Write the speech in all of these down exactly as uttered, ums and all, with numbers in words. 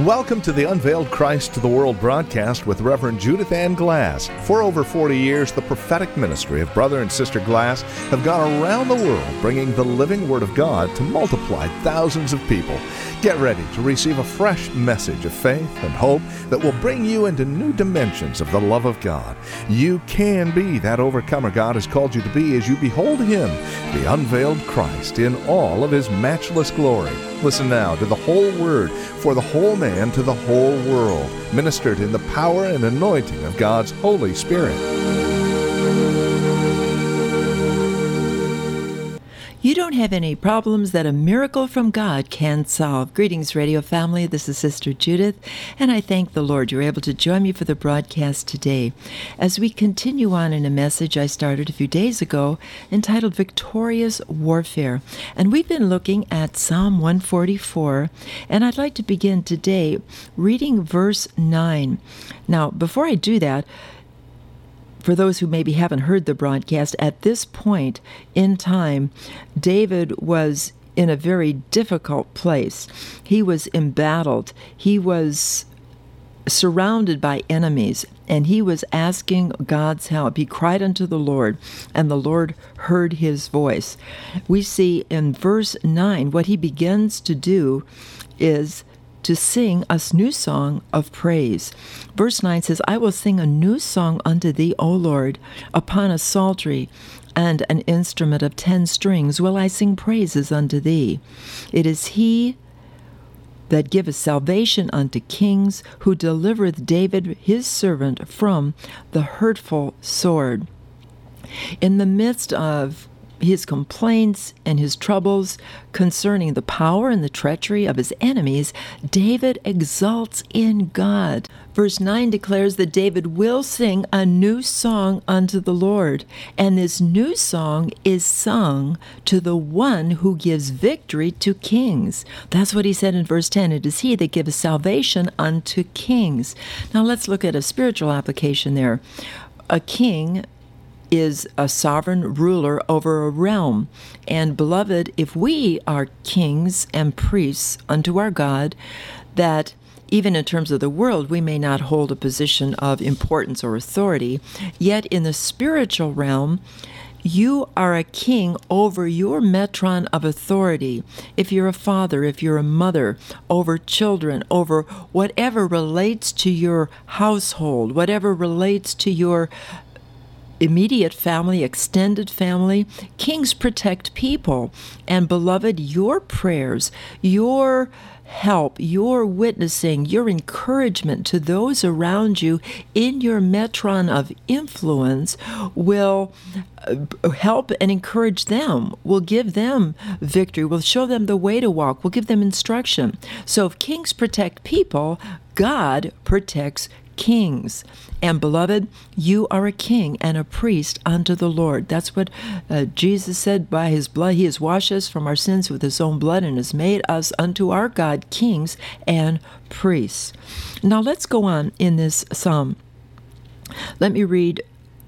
Welcome to the Unveiled Christ to the World broadcast with Reverend Judith Ann Glass. For over forty years, the prophetic ministry of Brother and Sister Glass have gone around the world bringing the living Word of God to multiply thousands of people. Get ready to receive a fresh message of faith and hope that will bring you into new dimensions of the love of God. You can be that overcomer God has called you to be as you behold Him, the unveiled Christ, in all of His matchless glory. Listen now to the whole Word for the whole man to the whole world, ministered in the power and anointing of God's Holy Spirit. You don't have any problems that a miracle from God can solve. Greetings, radio family. This is Sister Judith, and I thank the Lord you're able to join me for the broadcast today as we continue on in a message I started a few days ago entitled Victorious Warfare. And we've been looking at Psalm one forty-four, and I'd like to begin today reading verse nine. Now, before I do that, for those who maybe haven't heard the broadcast, at this point in time, David was in a very difficult place. He was embattled. He was surrounded by enemies, and he was asking God's help. He cried unto the Lord, and the Lord heard his voice. We see in verse nine, what he begins to do is to sing a new song of praise. Verse nine says, I will sing a new song unto thee, O Lord, upon a psaltery and an instrument of ten strings will I sing praises unto thee. It is he that giveth salvation unto kings, who delivereth David his servant from the hurtful sword. In the midst of his complaints and his troubles concerning the power and the treachery of his enemies, David exults in God. Verse nine declares that David will sing a new song unto the Lord, and this new song is sung to the one who gives victory to kings. That's what he said in verse ten. It is he that giveth salvation unto kings. Now let's look at a spiritual application there. A king is a sovereign ruler over a realm. And beloved, if we are kings and priests unto our God, that even in terms of the world, we may not hold a position of importance or authority, yet in the spiritual realm, you are a king over your metron of authority. If you're a father, if you're a mother, over children, over whatever relates to your household, whatever relates to your immediate family, extended family. Kings protect people. And beloved, your prayers, your help, your witnessing, your encouragement to those around you in your metron of influence will help and encourage them, will give them victory, will show them the way to walk, will give them instruction. So if kings protect people, God protects kings. And beloved, you are a king and a priest unto the Lord. That's what uh, Jesus said, by his blood he has washed us from our sins with his own blood and has made us unto our God kings and priests. Now let's go on in this psalm. Let me read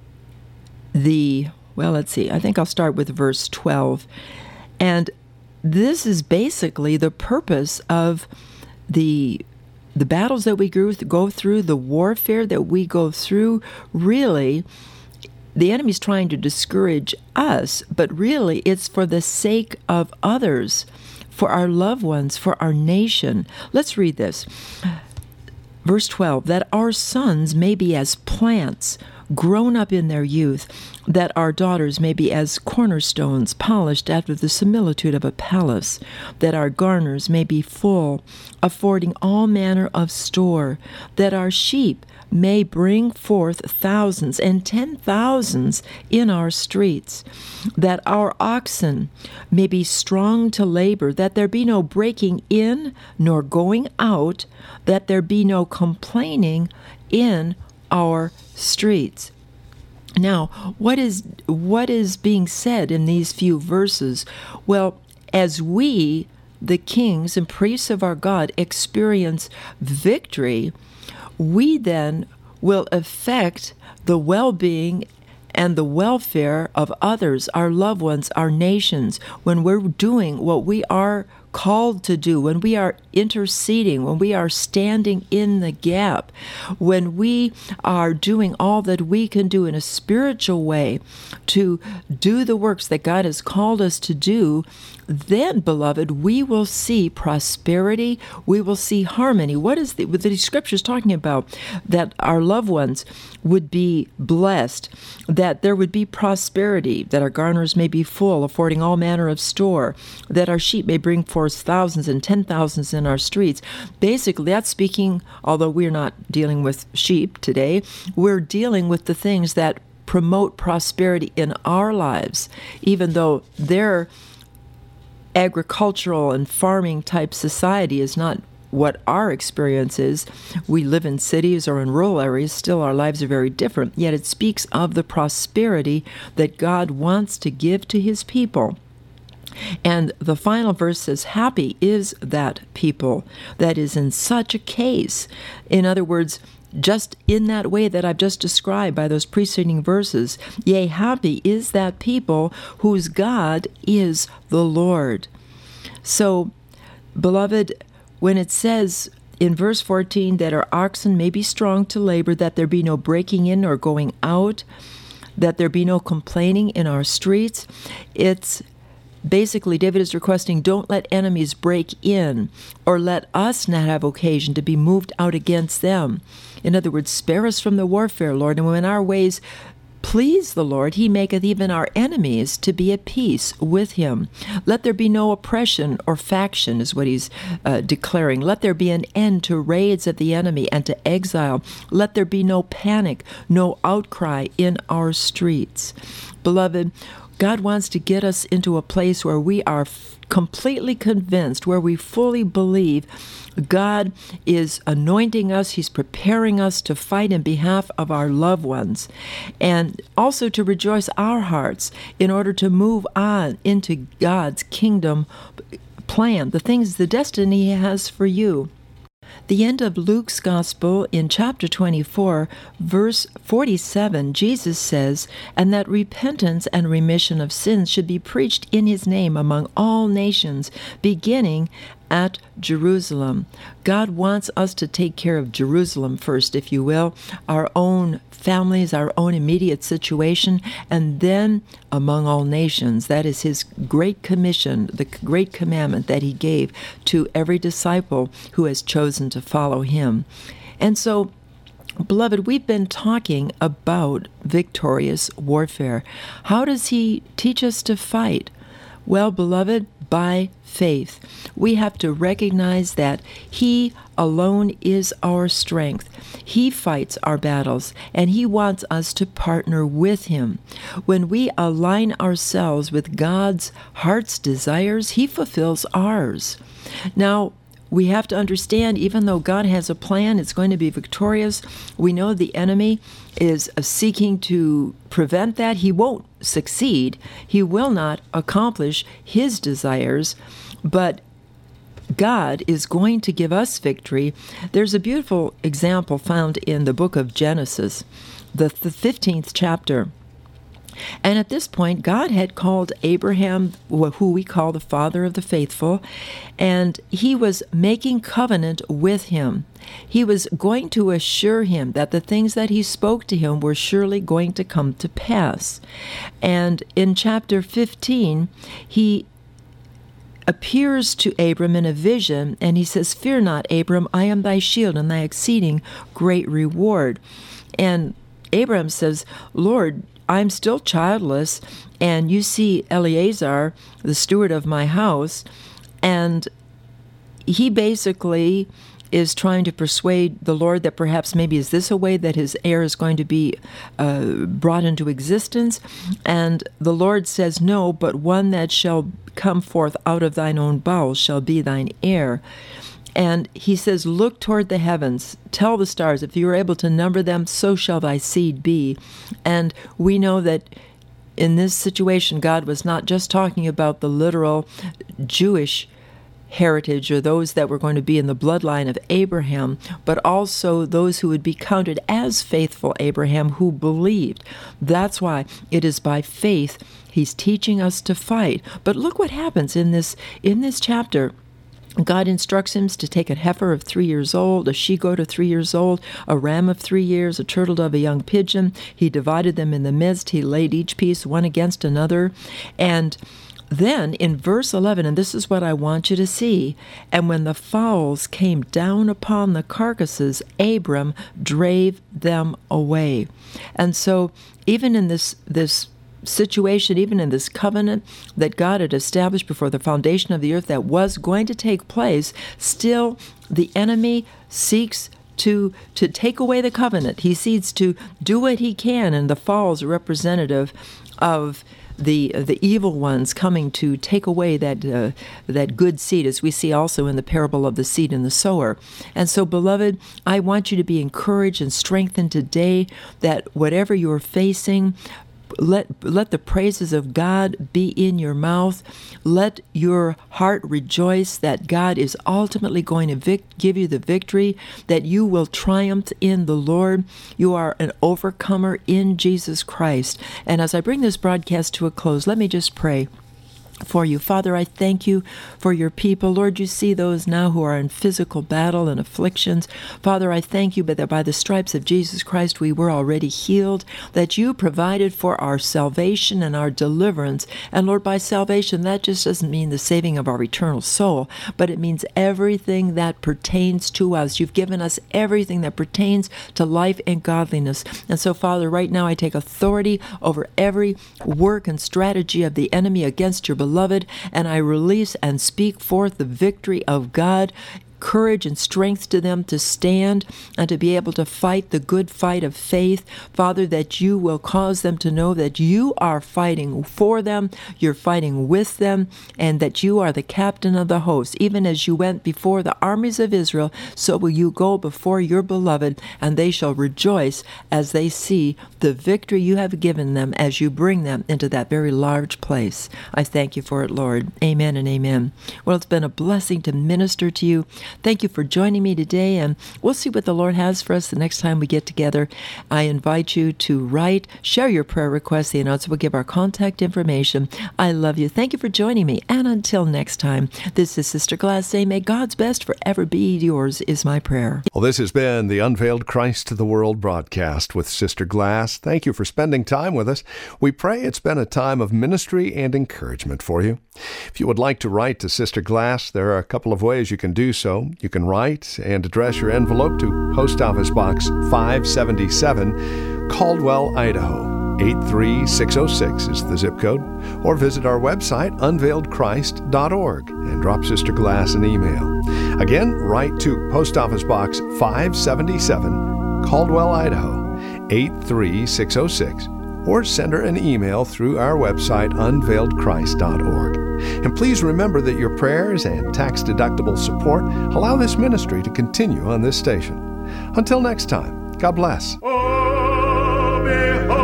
the, well, let's see, I think I'll start with verse twelve. And this is basically the purpose of the The battles that we go through, the warfare that we go through. Really, the enemy's trying to discourage us, but really it's for the sake of others, for our loved ones, for our nation. Let's read this. Verse twelve, that our sons may be as plants grown up in their youth, that our daughters may be as cornerstones polished after the similitude of a palace, that our garners may be full, affording all manner of store, that our sheep may bring forth thousands and ten thousands in our streets, that our oxen may be strong to labor, that there be no breaking in nor going out, that there be no complaining in our streets. Now, what is what is being said in these few verses? Well, as we, the kings and priests of our God, experience victory, we then will affect the well-being and the welfare of others, our loved ones, our nations, when we're doing what we are called to do, when we are interceding, when we are standing in the gap, when we are doing all that we can do in a spiritual way to do the works that God has called us to do, then, beloved, we will see prosperity, we will see harmony. What is the, what the Scriptures talking about? That our loved ones would be blessed, that there would be prosperity, that our garners may be full, affording all manner of store, that our sheep may bring forth thousands and ten thousands in our streets. Basically, that's speaking, although we're not dealing with sheep today, we're dealing with the things that promote prosperity in our lives, even though they're agricultural and farming type society is not what our experience is. We live in cities or in rural areas, still our lives are very different, yet it speaks of the prosperity that God wants to give to his people. And the final verse says, happy is that people that is in such a case. In other words, just in that way that I've just described by those preceding verses, yea, happy is that people whose God is the Lord. So, beloved, when it says in verse fourteen that our oxen may be strong to labor, that there be no breaking in or going out, that there be no complaining in our streets, it's basically, David is requesting, don't let enemies break in, or let us not have occasion to be moved out against them. In other words, spare us from the warfare, Lord, and when our ways please the Lord, he maketh even our enemies to be at peace with him. Let there be no oppression or faction, is what he's uh, declaring. Let there be an end to raids of the enemy and to exile. Let there be no panic, no outcry in our streets. Beloved, God wants to get us into a place where we are f- completely convinced, where we fully believe God is anointing us, he's preparing us to fight in behalf of our loved ones, and also to rejoice our hearts in order to move on into God's kingdom plan, the things, the destiny he has for you. The end of Luke's Gospel in chapter twenty-four, verse forty-seven, Jesus says, and that repentance and remission of sins should be preached in his name among all nations, beginning at Jerusalem. God wants us to take care of Jerusalem first, if you will, our own families, our own immediate situation, and then among all nations. That is his great commission, the great commandment that he gave to every disciple who has chosen to follow him. And so, beloved, we've been talking about victorious warfare. How does he teach us to fight? Well, beloved, by faith. We have to recognize that he alone is our strength. He fights our battles, and he wants us to partner with him. When we align ourselves with God's heart's desires, he fulfills ours. Now, we have to understand, even though God has a plan, it's going to be victorious. We know the enemy is seeking to prevent that. He won't succeed. He will not accomplish his desires, but God is going to give us victory. There's a beautiful example found in the book of Genesis, the, the fifteenth chapter. And at this point, God had called Abraham, who we call the father of the faithful, and he was making covenant with him. He was going to assure him that the things that he spoke to him were surely going to come to pass. And in chapter fifteen, he appears to Abram in a vision, and he says, "Fear not, Abram, I am thy shield and thy exceeding great reward." And Abram says, "Lord, I'm still childless, and you see Eleazar, the steward of my house," and he basically is trying to persuade the Lord that perhaps maybe is this a way that his heir is going to be uh, brought into existence? And the Lord says, "No, but one that shall come forth out of thine own bowels shall be thine heir." And he says, "Look toward the heavens, tell the stars, if you are able to number them, so shall thy seed be." And we know that in this situation, God was not just talking about the literal Jewish heritage, or those that were going to be in the bloodline of Abraham, but also those who would be counted as faithful Abraham who believed. That's why it is by faith he's teaching us to fight. But look what happens in this in this chapter. God instructs him to take a heifer of three years old, a she-goat of three years old, a ram of three years, a turtle dove, a young pigeon. He divided them in the midst. He laid each piece one against another. And then in verse eleven, and this is what I want you to see, and when the fowls came down upon the carcasses, Abram drave them away. And so even in this this situation, even in this covenant that God had established before the foundation of the earth that was going to take place, still the enemy seeks to to take away the covenant. He seeks to do what he can, and the fowls are representative of the the evil ones coming to take away that uh, that good seed, as we see also in the parable of the seed and the sower. And so, beloved, I want you to be encouraged and strengthened today that whatever you're facing, Let let the praises of God be in your mouth. Let your heart rejoice that God is ultimately going to vic- give you the victory, that you will triumph in the Lord. You are an overcomer in Jesus Christ. And as I bring this broadcast to a close, let me just pray for you. Father, I thank you for your people. Lord, you see those now who are in physical battle and afflictions. Father, I thank you that by the stripes of Jesus Christ we were already healed, that you provided for our salvation and our deliverance. And Lord, by salvation, that just doesn't mean the saving of our eternal soul, but it means everything that pertains to us. You've given us everything that pertains to life and godliness. And so, Father, right now I take authority over every work and strategy of the enemy against your beloved, and I release and speak forth the victory of God, courage and strength to them to stand and to be able to fight the good fight of faith. Father, that you will cause them to know that you are fighting for them, you're fighting with them, and that you are the captain of the host. Even as you went before the armies of Israel, so will you go before your beloved, and they shall rejoice as they see the victory you have given them as you bring them into that very large place. I thank you for it, Lord. Amen and amen. Well, it's been a blessing to minister to you. Thank you for joining me today, and we'll see what the Lord has for us the next time we get together. I invite you to write, share your prayer requests. The announcer will give our contact information. I love you. Thank you for joining me, and until next time, this is Sister Glass saying, may God's best forever be yours is my prayer. Well, this has been the Unveiled Christ to the World broadcast with Sister Glass. Thank you for spending time with us. We pray it's been a time of ministry and encouragement for you. If you would like to write to Sister Glass, there are a couple of ways you can do so. You can write and address your envelope to Post Office Box five seventy-seven, Caldwell, Idaho. eight three six oh six is the zip code. Or visit our website, unveiled christ dot org, and drop Sister Glass an email. Again, write to Post Office Box five seventy-seven, Caldwell, Idaho, eight three six oh six. Or send her an email through our website, unveiled christ dot org. And please remember that your prayers and tax-deductible support allow this ministry to continue on this station. Until next time, God bless. Oh, behold.